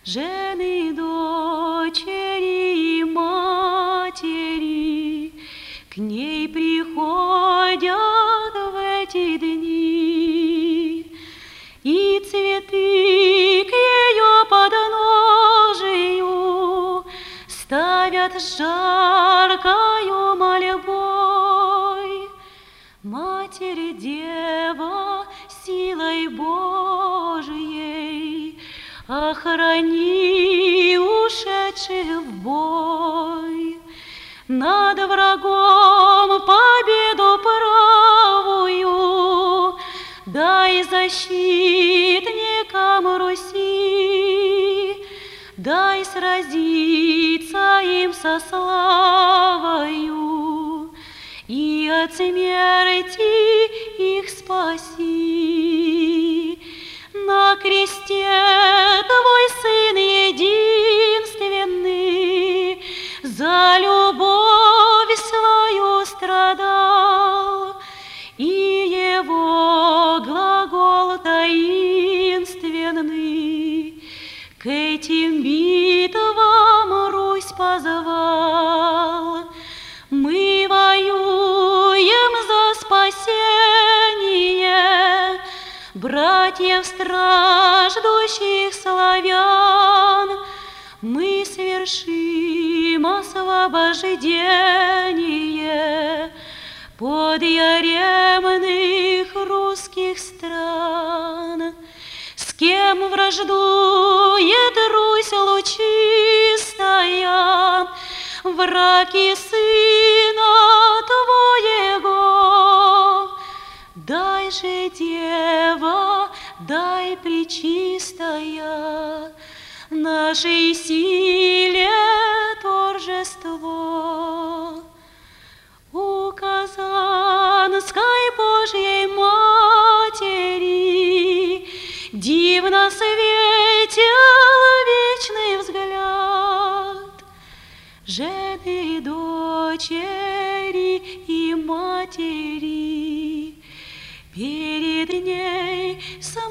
жены, дочери и матери к ней приходят в эти дни, и цветы к ее подножию ставят жаркою мольбой. Матерь Дева силой Божией охрани ушедших в бой. Над врагом победу правую дай защитникам Руси, дай сразиться им со славою и от смерти их спаси. На кресте Твой Сын единственный за любовь свою страдал, и Его глагол таинственный к этим битвам Русь позвал. Мы воюем за спасение братьев страждущих славян. Мы свершим освобождение подъяремных русских стран. С кем враждует Русь лучистая, враг и Сына Твоего? Дай же, Дева, дай пречистая нашей силе торжество. У Казанской Божьей Матери дивно светил вечный взгляд. Жены, дочери и матери перед ней